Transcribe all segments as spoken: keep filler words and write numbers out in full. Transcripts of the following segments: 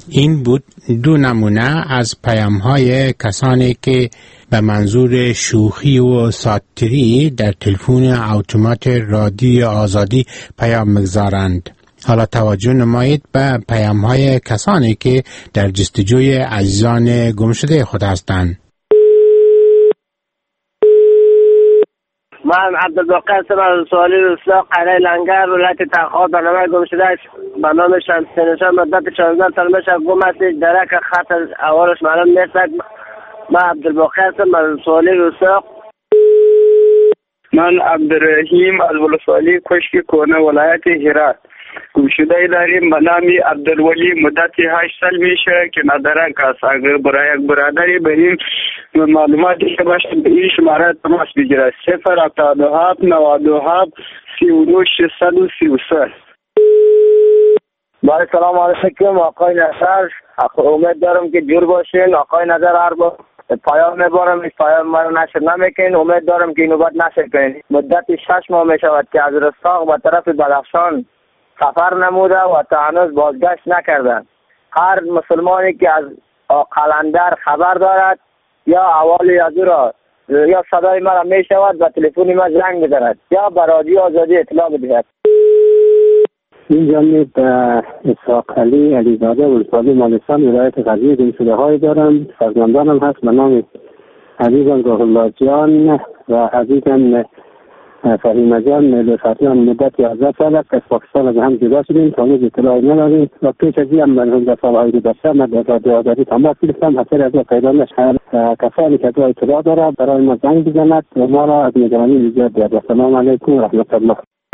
این بود دو نمونه از پیام‌های کسانی که به منظور شوخی و ساتیری در تلفن اتومات رادیو آزادی پیام می‌گذارند. حالا توجه نمایید به پیام‌های کسانی که در جستجوی عزیزان گمشده خود هستند. من عبدالباقی هستم از سوالی رسلا قلعه لنگر ولایت تخار برنامه گمشده به نام شمسینشان مدت چهارده سال میشه گم است. درک خط اولش معلوم نیست. من عبدالباقی هستم از سوالی رسلا. من عبدالرحیم از ولسوالی کشک کونه ولایت هرات. گمشده داریم به نام عبدالولی مدت هشت سال میشه که ندارک است. اگر برای یک برادری به این معلوماتی که باشه به این شماره تماس بگیره. صفر هفتاد و هفت نود و هفت سی و دو ششصد و سی و سه. با سلام علیکم آقای نصر. امید دارم که جور باشین. آقای نظر هر با پایان میبارم این پایان مرا نشر نمیکنین. امید دارم که این نوبت نشر کنین. مدت شش ماه میشود که از رستاق به طرف بدخشان سفر نموده و تا هنوز بازگشت نکردند. هر مسلمانی که از قلندر خبر دارد یا احوالی از او را یا صدای مرا می شود و تلفنی ما زنگ بزند یا به رادیو آزادی اطلاع بدهد. این جانب اسحاق علی علیزاده ولسوالی مالستان ولایت غزنی گمشده های دارم. فرزندانم هست به نام عزیزم روح الله جان و عزیزم فهیمه جان لفتیان مدت یازده سال است از پاکستان از هم جدا شدیم. تا هنوز اطلاعی نداریم و پیش از این هم من هنوز سالهای گذشته من در رادیو آزادی تماس گرفتم. حاصل از پیدا نشد. کسانی که دو اطلاع دارد برای ما زنگ بزند و ما را از نگرانی نجات دهد. السلام علیکم و رحمت الله.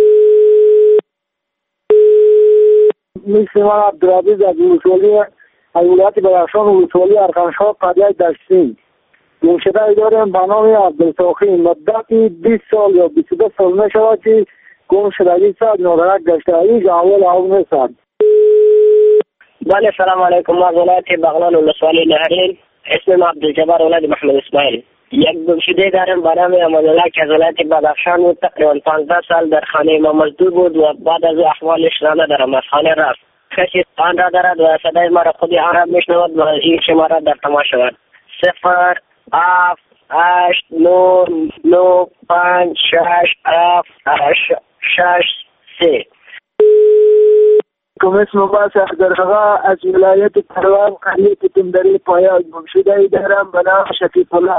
میسم عبدالعزیز از ولسوالی از ولایت بدخشان ولسوالی ارخانشاه قریه دشتین. گمشده داریم به نام عبدالتوخی. مدتی بیست سال یا بیست و دو سال می شود که گمشدگی صد نادرک گشته. این اول اول نیستند. بله سلام علیکم. از ولایت بغلان ولسوالی نهرین. اسمم عبدالجبار ولد محمد اسماعیل. یک گمشده داریم به نام امادالله که از ولایت بدخشان بود. تقریبا پانزده سال در خانه ما مزدور بود و بعد از احوالش را ندارم از خانه رفت. کسی آن را دارد و صدای ما را خودی آن را میشنود و این شماره در تماس شود. صفر هفت هشت نو نو پنج شش هفت شش سه. کمیس مباس احضرها از ولایت کروان قریه تندری پایا گمشده دارم به نام شفیق الله.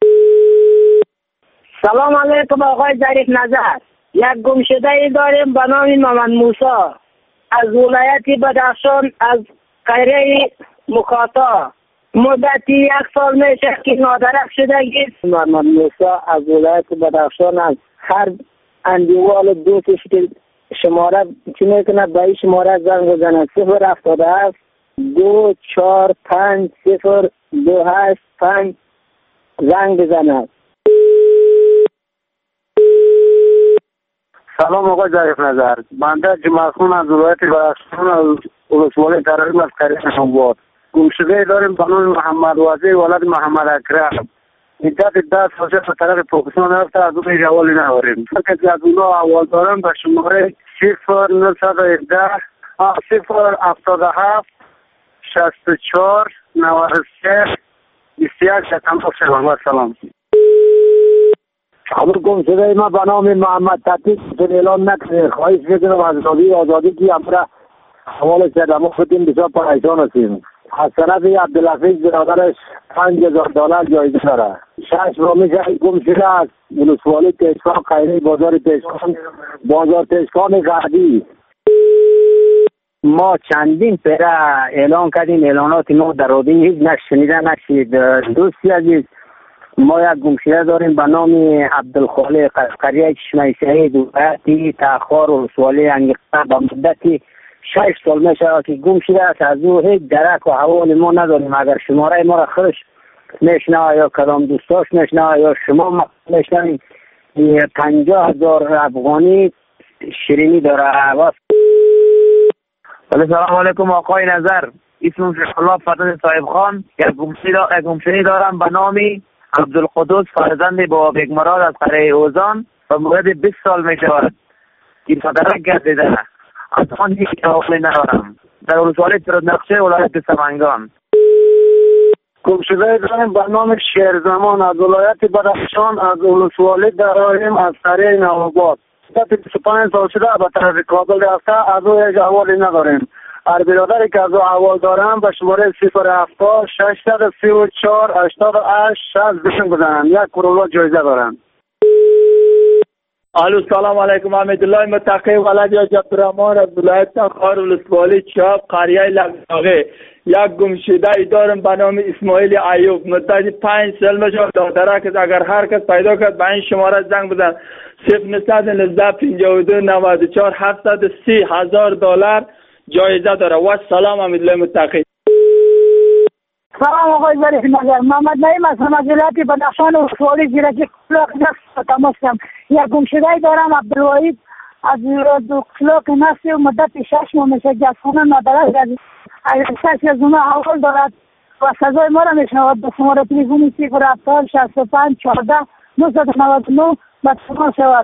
سلام علیکم آقای ظریف نظر. یک گمشده داریم به نام محمد موسی از ولایت بدخشان از قریه مکاتا. مدتی یک سال میشه که نادرک شدگی. محمد موسی از ولایت بدخشان از هر اندیوال دوستش که شماره چی میکنه به این شماره زنگ بزنه. صفر هفتاد هفت دو چهار پنج صفر دو هشت پنج زنگ بزنه. سلام آقای ظریف نظر. بنده جمعه خون از ولایت بدخشان از ولسوالی ترحیم از قریه شنباد. گمشده داریم به نام محمد وزیر ولد محمد اکرم. مدت ده سال به طرف پاکستان رفته از اون احوالی نداریم. کسی از اونا احوال دارم به شماره صفر نهصد و هفده صفر هفتاد و هفت شصت و چهار نود و سه بیست و یک تماس شوم. سلام. خبر گمشده ما به نام محمد تطیق اعلان نکنه. خواهش میکنم از رادیو آزادی که امر حوالش کرده ما خودیم بسیار پریشان هستیم. از طرف عبدالحفیظ برادرش پنج هزار دلار جایزه داره. شش رو میشه گم شده است. ولسوالی تشکان خیلی بازار تشکان بازار تشکان غربی. ما چندین پیره اعلان کردیم. اعلانات ما در رادیو هیچ نشنیده نشید. دوستی عزیز ما یک گمشده داریم به نام عبدالخالق از قریه چشمه شهید ولایت تخار ولسوالی انگیخته. با مدتی شش سال میشه که گم شده است. از او هیچ درک و حوال ما نداریم. اگر شماره ما را خودش میشنوه یا کدام دوستاش میشنوه یا شما میشنوید پنجاه هزار افغانی شیرینی داره. سلام علیکم آقای نظر. اسمم شیخالله فتح صاحب خان. یک گمشده دارم به نام عبدالقدوس فرزند با بگمراد از قریه اوزان و مدت بیست سال میشود این صدرک گردیده. از آن هیچ حوالی ندارم. در ولسوالی ترودنقشه ولایت سمنگان. گمشده داریم به نام شیرزمان از ولایت بدخشان، از ولسوالی داریم از قریه نوآباد. بیست و پنج سال شده به طرف کابل رفته، از او یک احوالی نداریم. هر برادری که از او احوال دارم به شماره صفر هفتاد ششصد سی و چهار هشتاد و هشت شصت بشن بزنم. یک کرونا جایزه دارم. الو سلام علیکم. حمیدالله متقی ولد یا عبدالرحمن از ولایت تخار ولسوالی چاب قریه لگاغه. یک گمشده ای دارم به نام اسماعیل ایوب. مدت پنج سال میشه دادره که اگر هر کس پیدا کرد به این شماره زنگ بزن. صفر نهصد نوزده پنجاه و دو نود و چهار هفتصد و سی هزار دلار جایزه داره. و سلام حمیدالله متقی. سلام آقای ظریف نظر. محمد نعیم از ولایت بدخشان و ولسوالی زیرکی کلاق نفس تماس کردم. یک گمشده ای دارم عبدالوحید از کلاق نفس و مدت شش ماه میشه گزخانه ندارد از شش از اونها حوال دارد و سزای ما را میشنود. به شماره تلفنی صفر هفتاد شصت و پنج چهارده نهصد و نود و نه به تماس شود.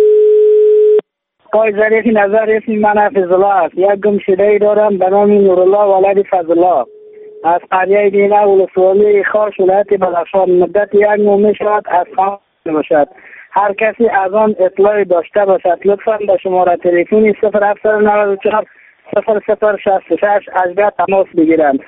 آقای ظریف نظر اسم من حفظ الله است. یک گمشده ای دارم به نام نورالله ولد فضل الله از قریه دینه ولسوالی خاش ولایت بدخشان. مدت یک ماه میشود از خانه باشد. هر کسی از آن اطلاعی داشته باشد لطفا به شماره تلفنی صفر هفتصد و نود و چهار صفر صفر شصت و شش هجده تماس بگیرند.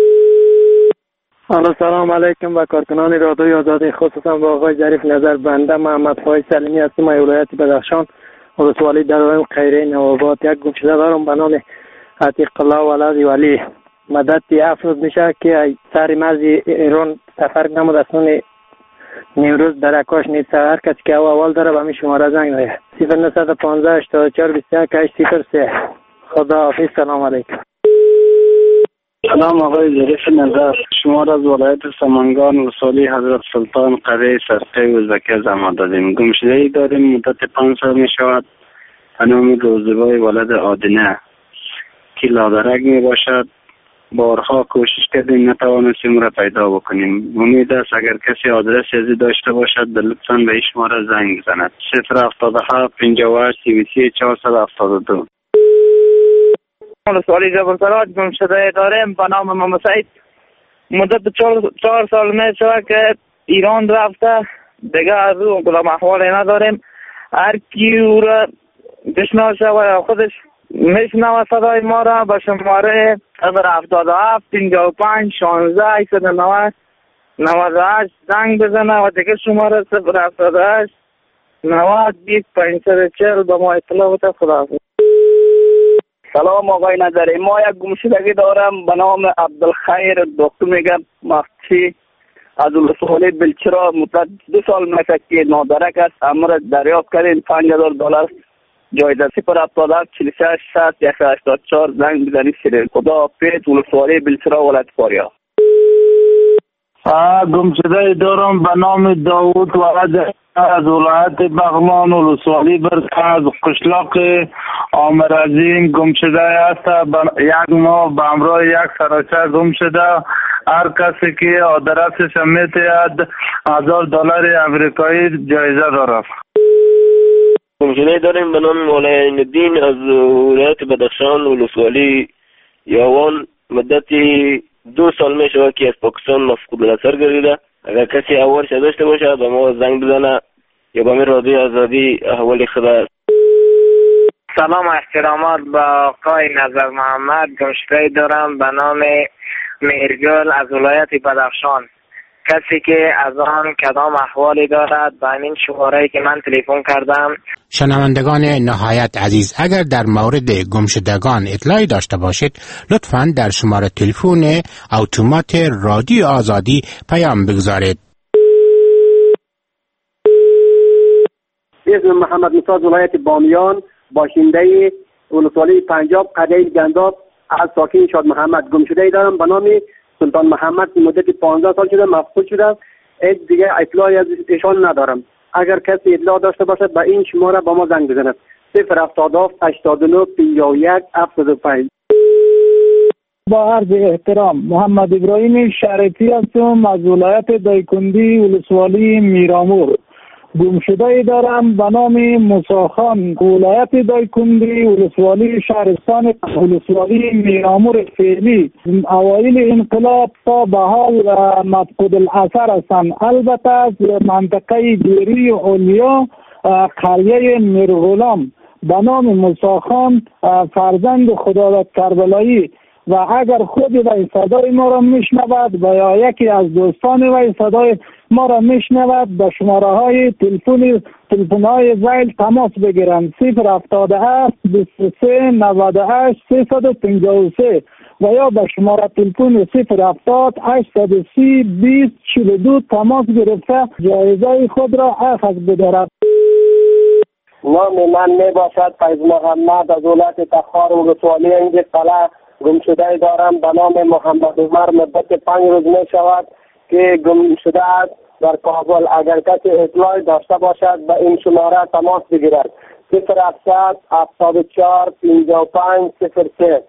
سلام علیکم و کارکنان رادیوی آزادی، خصوصا با آقای ظریف نظر. بنده محمد فایز سلیمی هستم، ولایت بدخشان ولسوالی درایم قریه نوآباد. یک گمشده دارم به نام عتیق الله ولد ولی. مدت هفت روز میشه که سر مرز ایران سفر نمود، اصلا نیمروز در اکاش نیست. هر کسی که اول داره به می شماره زنگ بزنه. صفر نهصد و پانزده هشتاد و چهار بیست و یک هشت صفر سه. خدا حافظ. سلام علیکم. سلام آقای ظریف نظر. شما را از ولایت سمنگان ولسوالی حضرت سلطان قریه سرقه ازبکی از ما دادیم. گمشده ای داریم مدت پنج سال می شود به نام روزبای ولد آدینه که لادرک می باشد. بارها کوشش کردیم نتوانستیم را پیدا بکنیم. امید است اگر کسی آدرس ازی داشته باشد لطفاً به این شماره زنگ بزند. صفر هفتاد و هفت پنجاه و هشت سی و سه چهارصد و هفتاد و دو. ولسوالی جبرسراج گمشده داریم به نام محمد سعید. مدت چهار, چهار سال می شود که ایران رفته، دیگه از او کدام احوالی نداریم. هر کی او را بشناسه و خودش میشنوه صدای ما را به شماره صفر هفتاد و هفت پنجاه و پنج شانزده هشتصد و نود نود و هشت زنگ بزنه و دیگه شماره صفر هفتاد و هشت نود بیست پانصد و چهل به ما اطلاع بده. خداحافظ. سلام آقای نظری. ما یک گمشدگی دارم به نام عبدالخیر دکتر میگم مفتی از ولسوالی بلچرا. مدت دو سال میشه که نادرک است. امر دریافت کردیم پنج هزار دلار جایزه. صفر هفتاد و هفت چهل و شش شصت یک هشتاد و چهار زنگ بزنید. شده خدا پیت ولسوالی بلچرا ولایت فاریاب. گمشده دارم به نام داوود ولد از ولایت بغلان ولسوالی برکه از قشلاق عامر عظیم. گمشده است یک ماه به همراه یک سراچه گم شده. هر کسی که آدرسش میتید هزار دلار امریکایی جایزه دارد. گمشده داریم به نام مولا عین‌الدین از ولایت بدخشان ولسوالی یاوان. مدتی دو سال می شود که از پاکستان مفقود النظر گردیده. اگر کسی احوالش داشته باشه به ما زنگ بزنه یا به رادیوی آزادی احوال خدا. سلام و احترامات با آقای نظر محمد. گمشده دارم به نام مهرگل از ولایت بدخشان. کسی که از آن کدام احوالی دارد به این شماره‌ای که من تلفن کردم. شنوندگان نهایت عزیز، اگر در مورد گمشدگان اطلاعی داشته باشید لطفاً در شماره تلفن اتومات رادیو آزادی پیام بگذارید. اسم محمد موسی از ولایت بامیان، باشنده ولسوالی پنجاب قریه گنداب، از ساکن شاد محمد. گمشده دارم به نام سلطان محمد. مدت پانزده سال شده مفقود شده. هیچ دیگه اطلاعی از ایشان ندارم. اگر کسی اطلاع داشته باشد به این شماره با ما زنگ بزند. صفر هفتاد و هفت هشتاد و نه پنجاه و یک هفتاد و پنج. با عرض احترام محمد ابراهیم شریفی هستم از ولایت دایکندی ولسوالی میرامور. گمشده دارم به نام موسی خان، ولایت دایکنډي، ولسوالی شهرستان، ولسوالی میرامور فعلی. اوایل انقلاب تا به حال مفقود الاثر هستند. البته از منطقه دیری اولیا قریه میرغلام به نام موسی خان فرزند خداداد کربلایی و اگر خود وی صدای ما را میشنود و یا یکی از دوستان وی صدای ما را میشنود به شماره های تلفن تلفن های زیل تماس بگیرند: صفر هفتاد و هفت بیست و سه نود و هشت سیصد و پنجاه و سه و یا به شماره تلفن صفر هفتاد هشتصد و سی بیست چهل و دو تماس گرفته جایزه خود را اخذ بدارد. نام من می باشد فیض محمد از ولایت تخار ولسوالی انج قلعه. گمشده دارم به نام محمد عمر. مدت پنج روز می شود که گمشده است در کابل. اگر کسی اطلاعی داشته باشد به این شماره تماس بگیرد: صفر هفتصد هفتاد و چهار پنجاه و پنج صفر سه.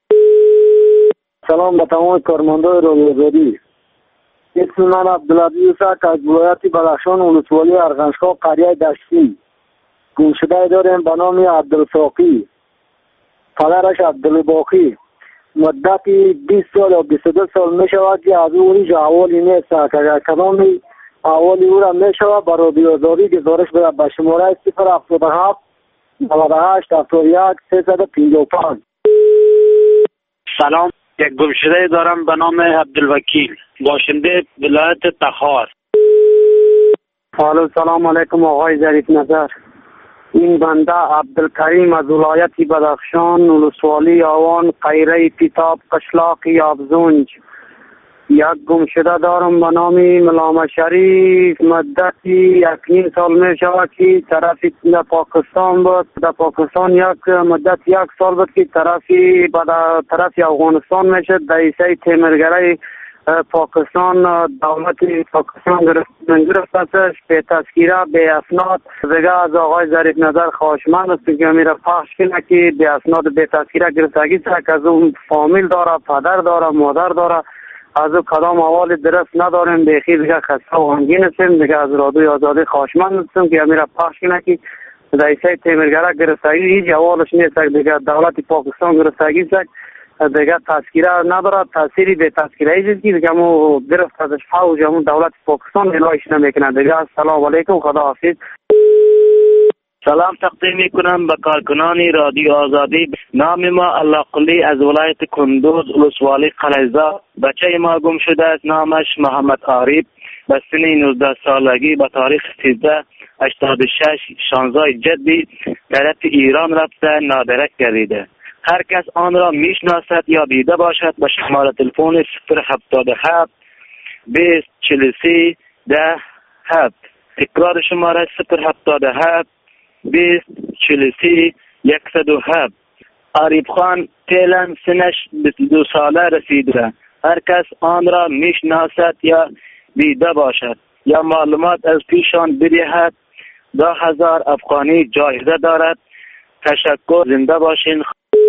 سلام به تمام کارمندان رادیو آزادی. اسم من عبدالعزیز است از ولایت بدخشان ولسوالی ارغنشگاه قریه دشتی. گمشده داریم به نام عبدالساقی، پدرش عبدالباقی. مدتی بیست سال یا بیست و دو سال می شود که از او هیچ احوالی نیست که اگر کدام احوالی او را می شود بر رادیو آزادی گزارش بده به شماره صفر هفتاد و هفت نود و هشت هفتاد و یک سیصد و پنجاه و پنج. سلام، یک گمشده دارم به نام عبدالوکیل، باشنده ولایت تخار. سلام علیکم آقای ظریف نظر. این بنده عبدالکریم از ولایت بدخشان ولسوالی آوان قیره پیتاب قشلاق یابزونج. یک گمشده دارم به نام ملام شریف. مدتی یک نیم سال می شود که طرفی در پاکستان بود. در پاکستان یک مدت یک سال بود که طرفی به طرف افغانستان می شد. در ایسای تیمرگره پاکستان دولت پاکستان گرفتش به تذکیره به اسناد. دیگه از آقای ظریف نظر خواهشمند است که میره پخش کنه که به اسناد به تذکیره گرفتگی است که از اون فامیل داره، پدر داره، مادر داره، از او کدام احوال درست نداریم. بیخی دیگه خسته و غمگین هستیم. دیگه از رادیوی آزادی خواهشمند هستیم که میره پخش کنه که رئیسه تیمرگره گرفتگی هیچ احوالش نیست. دیگه دولت پاکستان گرفتگی است، دیگه تذکیره نداره، تأثیری به تذکیره ایست که دیگه مو گرفت ازش فوج همون دولت پاکستان الهایش نمیکنه. دیگه السلام علیکم، خدا حافظ. سلام تقدیم میکنم به کارکنان رادیو آزادی. نام ما الله قلی از ولایت کندوز ولسوالی قلیزا. بچه ما گم شده است، نامش محمد عارف. به سن نوزده سالگی به تاریخ سیزده هشتاد و شش شانزده جدی طرف ایران رفته نادرک گردیده. هر کس آن را میشناسد یا دیده باشد به شماره تلفن صفر هفتاد و هفت بیست چهل و سه ده هفت. تکرار شماره صفر هفتاد و هفت بیست چهل و سه صد و هفت. عارف خان فعلا سنش بیست و دو ساله رسیده. هر کس آن را میشناسد یا دیده باشد یا معلومات از پیشان بدهد. ده هزار افغانی جایزه دارد. تشکر، زنده باشین.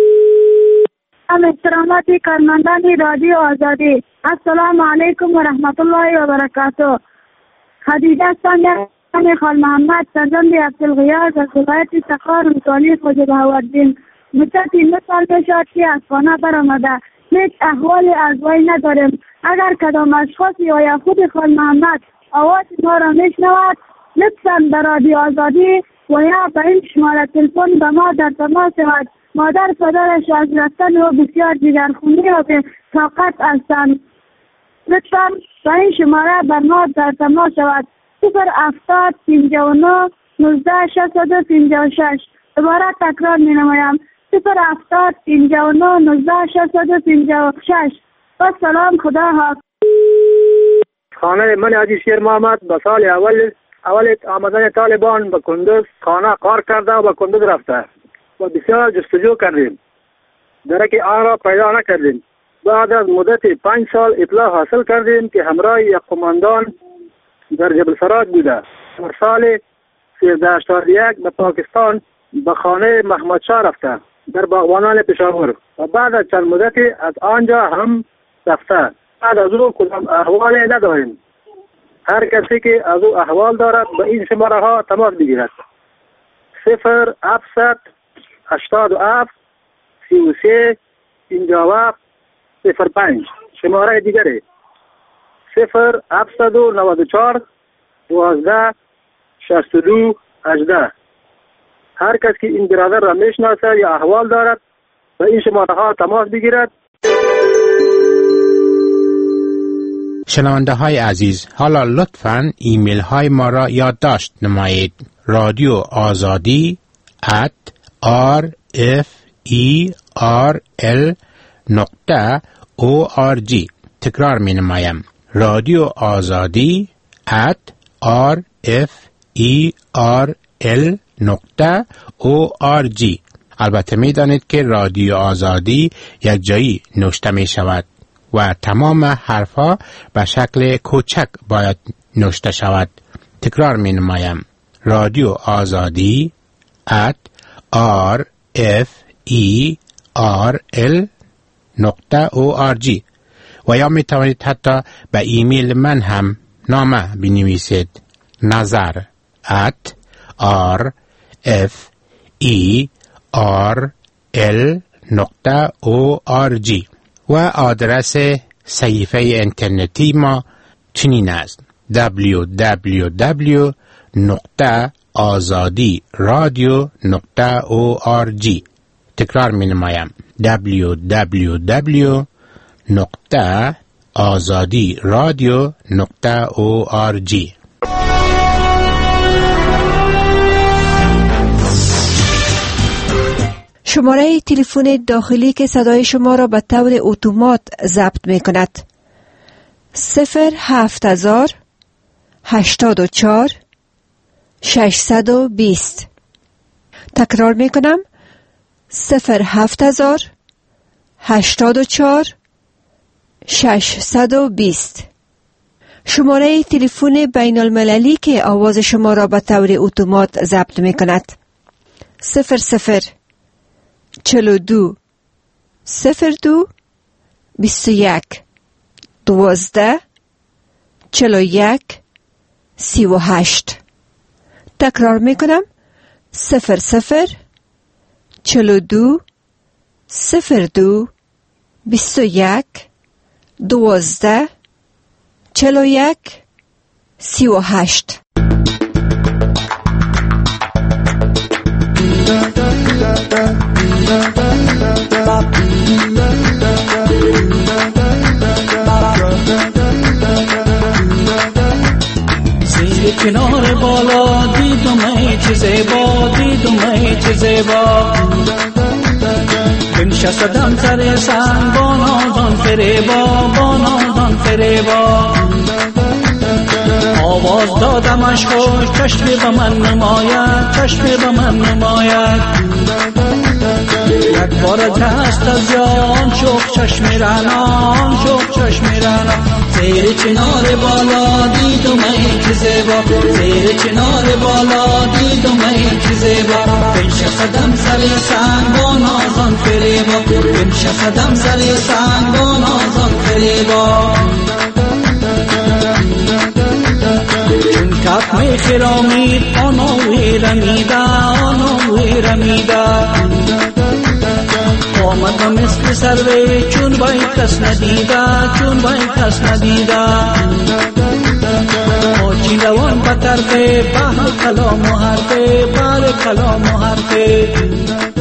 احترامات کارمندان رادیو آزادی، السلام علیکم و رحمت الله و برکاته. خدیجه ساندر خال محمد فرزند عبدالغیاث از ولایت تخار ولسوالی خواجه بهاءالدین. مدت نه سال پیش که از خانه برآمده، هیچ احوال از وی نداریم. اگر کدام اشخاص یا خود خال محمد آواز ما را میشنود، لطفاً به رادیو آزادی و یا به این شماره تلفن به ما در تماس شود. مادر پدرش از رفتن و بسیار جگرخونی و به طاقت هستند. لطفاً به این شماره بر ما در تماس شود: صفر هفتاد پنجاه و نه نوزده ششصد و پنجاه و شش. دوباره تکرار می نمایم: صفر هفتاد پنجاه و نه نوزده ششصد و پنجاه و شش. و سلام، خدا حافظ. خانه من عزیز شیر محمد به سال اول اول آمدن طالبان به کندوز خانه کار کرده و به کندوز رفته و بسیار جستجو کردیم، درک آن را پیدا نکردیم. بعد از مدت پنج سال اطلاع حاصل کردیم که همراه یک قماندان در جبل سراج بوده. در سال سیزده هشتاد و یک به پاکستان به خانه محمد شاه رفته در باغبانان پشاور و بعد از چند مدتی از آنجا هم رفته. بعد از او کدام احوال نداریم. هر کسی که از او احوال دارد به این شماره ها تماس بگیرد. صفر هفتصد هشتاد و هفت سی و سه پنجاه و هفت صفر پنج. شماره دیگره صفر هفتصد و نود و چهار دوازده شصت و دو هجده. هر کس که این برادر را میشناسد یا احوال دارد به این شماره ها تماس بگیرد. شنونده های عزیز، حالا لطفاً ایمیل های ما را یادداشت نمایید. رادیو آزادی ات آر اف ای آر ال نقطه او آر جی. تکرار می نمایم. رادیو آزادی ات آر اف ای آر ال نقطه او آر جی. البته می دانید که رادیو آزادی یک جایی نوشته می شود و تمام حرفها به شکل کوچک باید نوشته شود. تکرار می نمایم. رادیو آزادی ات آر اف ای آر ال نقطه او آر جی. و یا می توانید حتی به ایمیل من هم نامه بنویسید. نظر ات آر اف ای آر ال نقطه او آر جی. و آدرس صفحه اینترنتی ما چنین است: دبلیو دبلیو دبلیو نقطه آزادی رادیو نقطه او آر جی. تکرار می نمایم. دبلیو دبلیو دبلیو نقطه آزادی رادیو نقطه او آر جی. شماره تلفن داخلی که صدای شما را به طور اتومات ضبط می کند: صفر هفت هزار هشتاد و چهار ششصد و بیست. تکرار می کنم: صفر هفت هزار هشتاد و چهار ششصد و بیست. شماره تلفن بین المللی که آواز شما را به طور اتومات ضبط می کند: صفر صفر چهل و دو صفر دو بیست و یک دوازده چهل و یک سی و هشت. تکرار می کنم: صفر صفر چهل و دو صفر دو بیست و یک دوازده چهل و یک سی و هشت. زیر کنار بالا دیدم ای چه زیبا، دیدم ای چه زیبا. بنشستم سر سنگ با نازان فریبا، با نازان فریبا. آواز دادمش خوش چشم به من نماید، چشم به من نماید. یک بار دست از جان شوق چشم رنان، شوق چشم رنان. زیر چنار بالا دیدم ای که زیبا، زیر چنار بالا دیدم ای که زیبا. بنشستم سر سنگ با نازان فریبا، بنشستم سر سنگ با نازان فریبا. چون کف می خرامید آنوی رمیده، آنوی رمیده. آمدم مثل سروی چون بای کس ندیده، چون بای کس ندیده. آجی روان به طرف بحر کلام و حرفه، بحر کلام و حرفه.